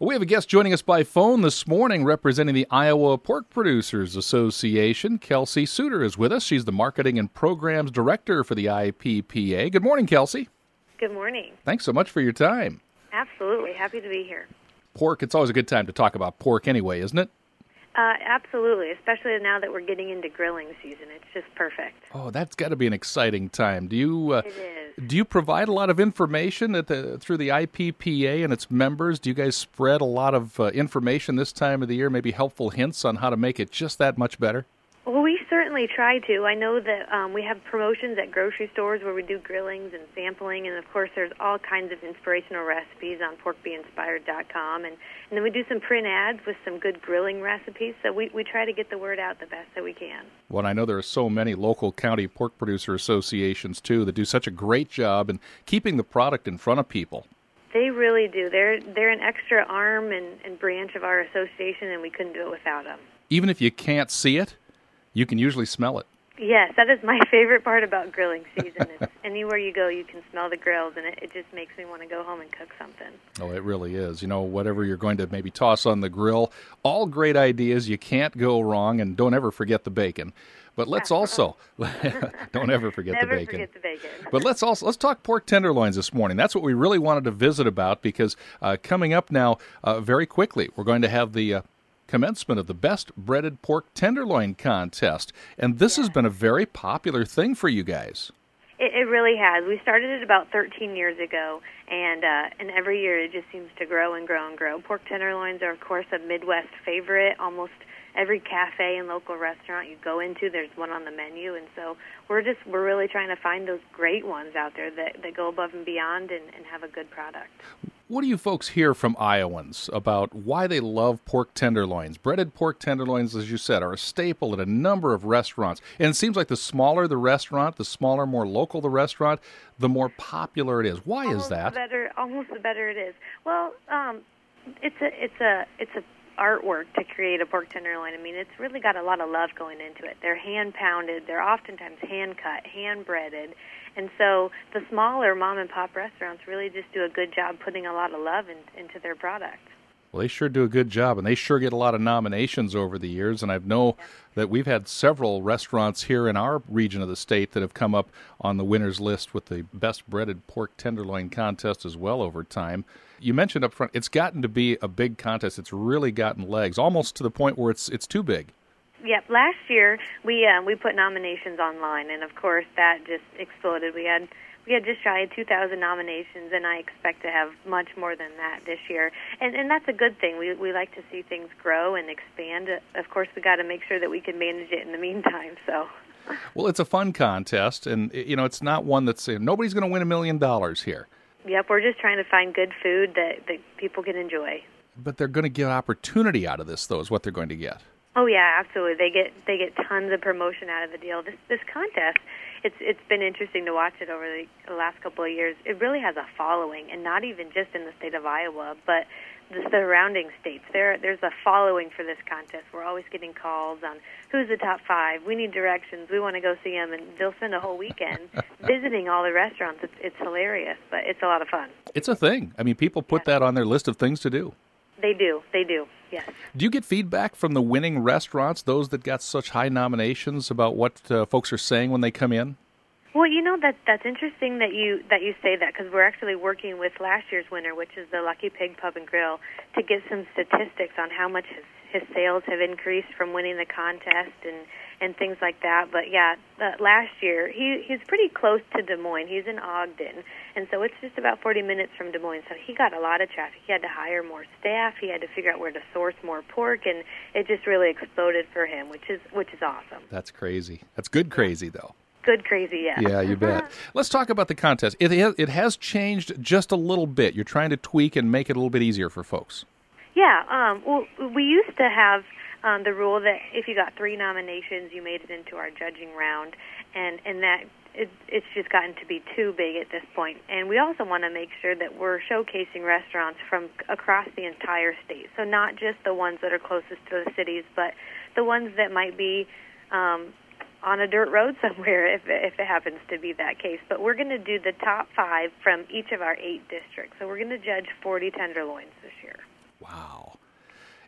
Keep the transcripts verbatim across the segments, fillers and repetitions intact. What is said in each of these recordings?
We have a guest joining us by phone this morning representing the Iowa Pork Producers Association. Kelsey Suter is with us. She's the Marketing and Programs Director for the I P P A. Good morning, Kelsey. Good morning. Thanks so much for your time. Absolutely. Happy to be here. Pork, it's always a good time to talk about pork anyway, isn't it? Uh, absolutely, especially now that we're getting into grilling season. It's just perfect. Oh, that's got to be an exciting time. Do you uh, It is. do you provide a lot of information at the through the I P P A and its members? Do you guys spread a lot of uh, information this time of the year, maybe helpful hints on how to make it just that much better? Well, we certainly try to. I know that um, we have promotions at grocery stores where we do grillings and sampling, and of course there's all kinds of inspirational recipes on pork be inspired dot com, and, and then we do some print ads with some good grilling recipes, so we, we try to get the word out the best that we can. Well, I know there are so many local county pork producer associations, too, that do such a great job in keeping the product in front of people. They really do. They're, they're an extra arm and, and branch of our association, and we couldn't do it without them. Even if you can't see it, you can usually smell it. Yes, that is my favorite part about grilling season. Is anywhere you go, you can smell the grills, and it, it just makes me want to go home and cook something. Oh, it really is. You know, whatever you're going to maybe toss on the grill, all great ideas. You can't go wrong, and don't ever forget the bacon. But let's also don't ever forget Never the bacon. forget the bacon. But let's also let's talk pork tenderloins this morning. That's what we really wanted to visit about because uh, coming up now, uh, very quickly, we're going to have the Uh, commencement of the Best Breaded Pork Tenderloin Contest. And this yeah. has been a very popular thing for you guys. It, it really has. We started it about thirteen years ago, and uh, and every year it just seems to grow and grow and grow. Pork tenderloins are, of course, a Midwest favorite. Almost every cafe and local restaurant you go into, there's one on the menu. And so we're just we're really trying to find those great ones out there that, that go above and beyond and, and have a good product. What do you folks hear from Iowans about why they love pork tenderloins? Breaded pork tenderloins, as you said, are a staple at a number of restaurants. And it seems like the smaller the restaurant, the smaller, more local the restaurant, the more popular it is. Why almost is that? The better, almost the better it is. Well, um, it's a it's a it's a artwork to create a pork tenderloin. I mean, it's really got a lot of love going into it. They're hand pounded. They're oftentimes hand cut, hand breaded. And so the smaller mom-and-pop restaurants really just do a good job putting a lot of love in, into their product. Well, they sure do a good job, and they sure get a lot of nominations over the years. And I know that we've had several restaurants here in our region of the state that have come up on the winner's list with the Best Breaded Pork Tenderloin Contest as well over time. You mentioned up front, it's gotten to be a big contest. It's really gotten legs, almost to the point where it's it's too big. Yep. Last year we uh, we put nominations online, and of course that just exploded. We had we had just shy of two thousand nominations, and I expect to have much more than that this year. And and that's a good thing. We we like to see things grow and expand. Of course, we got to make sure that we can manage it in the meantime. So. Well, it's a fun contest, and you know it's not one that's uh, nobody's going to win a million dollars here. Yep, we're just trying to find good food that, that people can enjoy. But they're going to get opportunity out of this, though, is what they're going to get. Oh yeah, absolutely. They get they get tons of promotion out of the deal. This this contest, it's it's been interesting to watch it over the, the last couple of years. It really has a following, and not even just in the state of Iowa, but the surrounding states. There there's a following for this contest. We're always getting calls on who's the top five. We need directions. We want to go see them, and they'll spend a whole weekend visiting all the restaurants. It's it's hilarious, but it's a lot of fun. It's a thing. I mean, people put yeah. that on their list of things to do. They do. They do. Yes. Do you get feedback from the winning restaurants, those that got such high nominations, about what uh, folks are saying when they come in? Well, you know, that that's interesting that you that you say that, because we're actually working with last year's winner, which is the Lucky Pig Pub and Grill, to get some statistics on how much his, his sales have increased from winning the contest and, and things like that. But, yeah, uh, last year, he he's pretty close to Des Moines. He's in Ogden, and so it's just about forty minutes from Des Moines. So he got a lot of traffic. He had to hire more staff. He had to figure out where to source more pork, and it just really exploded for him, which is which is awesome. That's crazy. That's good crazy, though. Good crazy, yeah. Yeah, you bet. Let's talk about the contest. It has, it has changed just a little bit. You're trying to tweak and make it a little bit easier for folks. Yeah, um, well, we used to have um, the rule that if you got three nominations, you made it into our judging round, and, and that it, it's just gotten to be too big at this point. And we also want to make sure that we're showcasing restaurants from across the entire state, so not just the ones that are closest to the cities, but the ones that might be um, on a dirt road somewhere, if if it happens to be that case. But we're going to do the top five from each of our eight districts. So we're going to judge forty tenderloins this year. Wow.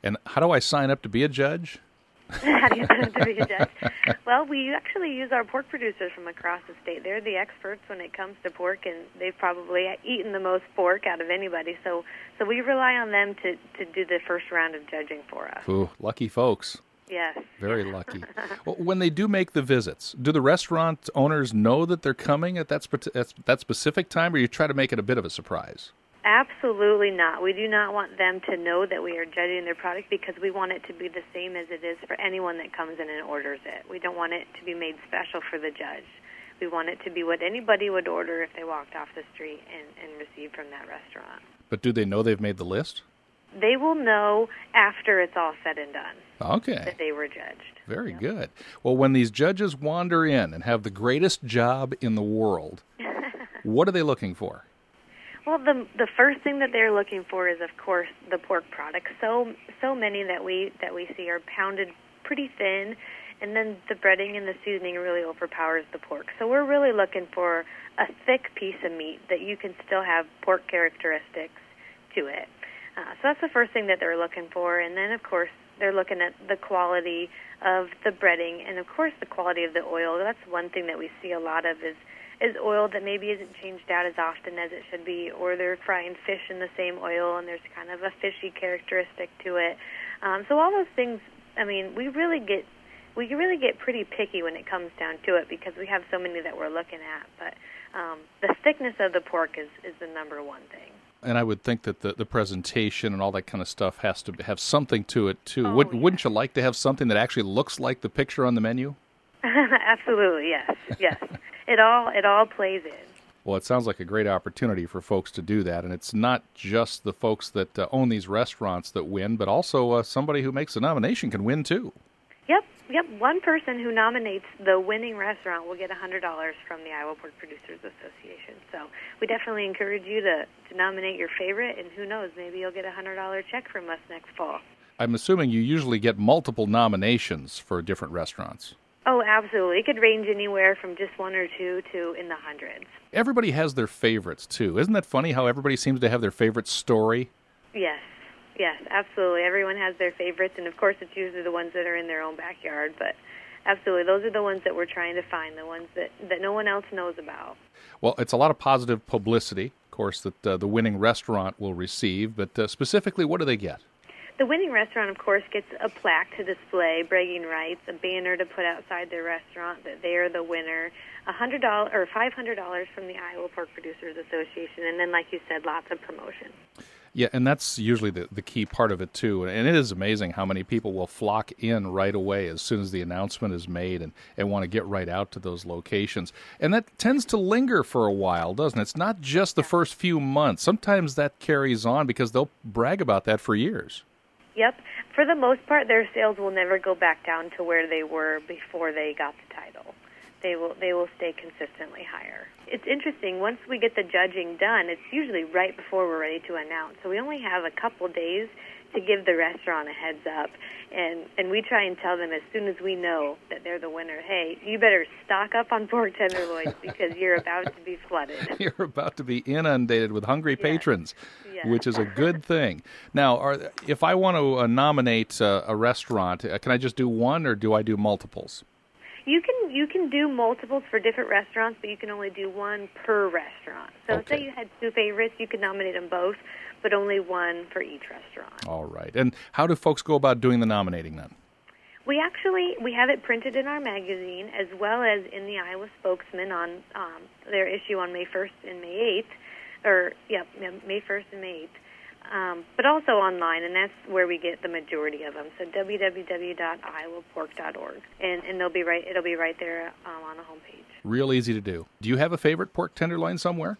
And how do I sign up to be a judge? How do you sign up to be a judge? Well, we actually use our pork producers from across the state. They're the experts when it comes to pork, and they've probably eaten the most pork out of anybody. So, so we rely on them to, to do the first round of judging for us. Ooh, lucky folks. Yes. Very lucky. Well, when they do make the visits, do the restaurant owners know that they're coming at that, spe- that specific time, or you try to make it a bit of a surprise? Absolutely not. We do not want them to know that we are judging their product because we want it to be the same as it is for anyone that comes in and orders it. We don't want it to be made special for the judge. We want it to be what anybody would order if they walked off the street and, and received from that restaurant. But do they know they've made the list? They will know after it's all said and done. Okay. That they were judged. Very yep. good. Well, when these judges wander in and have the greatest job in the world, what are they looking for? Well, the the first thing that they're looking for is, of course, the pork products. So so many that we that we see are pounded pretty thin, and then the breading and the seasoning really overpowers the pork. So we're really looking for a thick piece of meat that you can still have pork characteristics to it. Uh, so that's the first thing that they're looking for, and then, of course, they're looking at the quality of the breading and, of course, the quality of the oil. That's one thing that we see a lot of is is oil that maybe isn't changed out as often as it should be, or they're frying fish in the same oil and there's kind of a fishy characteristic to it. Um, so all those things, I mean, we really get we really get pretty picky when it comes down to it because we have so many that we're looking at. But um, the thickness of the pork is, is the number one thing. And I would think that the, the presentation and all that kind of stuff has to have something to it, too. Oh, Would, yeah. Wouldn't you like to have something that actually looks like the picture on the menu? Absolutely, yes, yes. It all it all plays in. Well, it sounds like a great opportunity for folks to do that, and it's not just the folks that uh, own these restaurants that win, but also uh, somebody who makes a nomination can win, too. Yep, yep. One person who nominates the winning restaurant will get one hundred dollars from the Iowa Pork Producers Association. So we definitely encourage you to, to nominate your favorite, and who knows, maybe you'll get a one hundred dollars check from us next fall. I'm assuming you usually get multiple nominations for different restaurants. Oh, absolutely. It could range anywhere from just one or two to in the hundreds. Everybody has their favorites, too. Isn't that funny how everybody seems to have their favorite story? Yes, yes, absolutely. Everyone has their favorites, and of course it's usually the ones that are in their own backyard, but absolutely, those are the ones that we're trying to find, the ones that, that no one else knows about. Well, it's a lot of positive publicity, of course, that uh, the winning restaurant will receive, but uh, specifically, what do they get? The winning restaurant, of course, gets a plaque to display, bragging rights, a banner to put outside their restaurant that they are the winner, a hundred dollars or five hundred dollars from the Iowa Pork Producers Association, and then, like you said, lots of promotion. Yeah, and that's usually the, the key part of it, too. And it is amazing how many people will flock in right away as soon as the announcement is made and, and want to get right out to those locations. And that tends to linger for a while, doesn't it? It's not just the first few months. Sometimes that carries on because they'll brag about that for years. Yep. For the most part, their sales will never go back down to where they were before they got the title. They will they will stay consistently higher. It's interesting. Once we get the judging done, it's usually right before we're ready to announce. So we only have a couple days to give the restaurant a heads up. And, and we try and tell them as soon as we know that they're the winner, hey, you better stock up on pork tenderloins because you're about to be flooded. You're about to be inundated with hungry Yes. patrons, Yes. which is a good thing. Now, are, if I want to uh, nominate uh, a restaurant, uh, can I just do one or do I do multiples? You can you can do multiples for different restaurants, but you can only do one per restaurant. So Okay. say you had two favorites, you could nominate them both, but only one for each restaurant. All right. And how do folks go about doing the nominating then? We actually we have it printed in our magazine as well as in the Iowa Spokesman on um, their issue on May first and May eighth, or yeah, May first and May eighth. Um, but also online, and that's where we get the majority of them. So w w w dot iowa pork dot org, and and they'll be right. It'll be right there um, on the homepage. Real easy to do. Do you have a favorite pork tenderloin somewhere?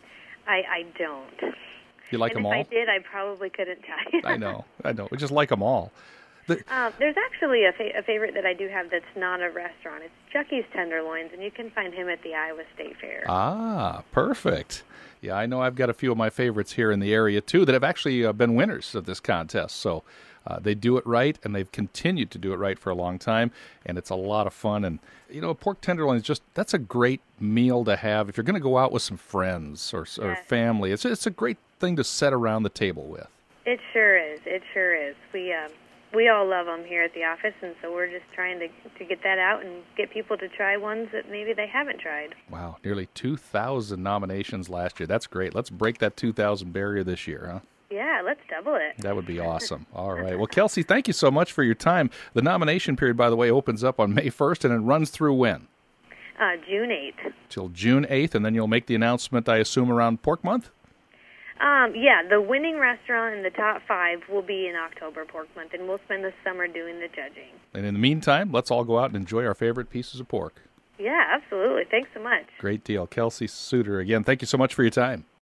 I, I don't. You like and them if all? I did, I probably couldn't tell you. I know, I know. We just like them all. The, Um, there's actually a, fa- a favorite that I do have that's not a restaurant. It's Chucky's Tenderloins, and you can find him at the Iowa State Fair. ah, perfect. Yeah, I know I've got a few of my favorites here in the area, too, that have actually uh, been winners of this contest. So uh, they do it right, and they've continued to do it right for a long time, and it's a lot of fun. And, you know, pork tenderloin is just, that's a great meal to have. If you're going to go out with some friends or, or Yes. family, it's, it's a great thing to set around the table with. It sure is. It sure is. We um, we all love them here at the office, and so we're just trying to to get that out and get people to try ones that maybe they haven't tried. Wow, nearly two thousand nominations last year. That's great. Let's break that two thousand barrier this year, huh? Yeah, let's double it. That would be awesome. All right. Well, Kelsey, thank you so much for your time. The nomination period, by the way, opens up on May first, and it runs through when? Uh, June eighth. Till June eighth, and then you'll make the announcement, I assume, around Pork Month? Um, yeah, the winning restaurant in the top five will be in October Pork Month, and we'll spend the summer doing the judging. And in the meantime, let's all go out and enjoy our favorite pieces of pork. Yeah, absolutely. Thanks so much. Great deal. Kelsey Suter, again, thank you so much for your time.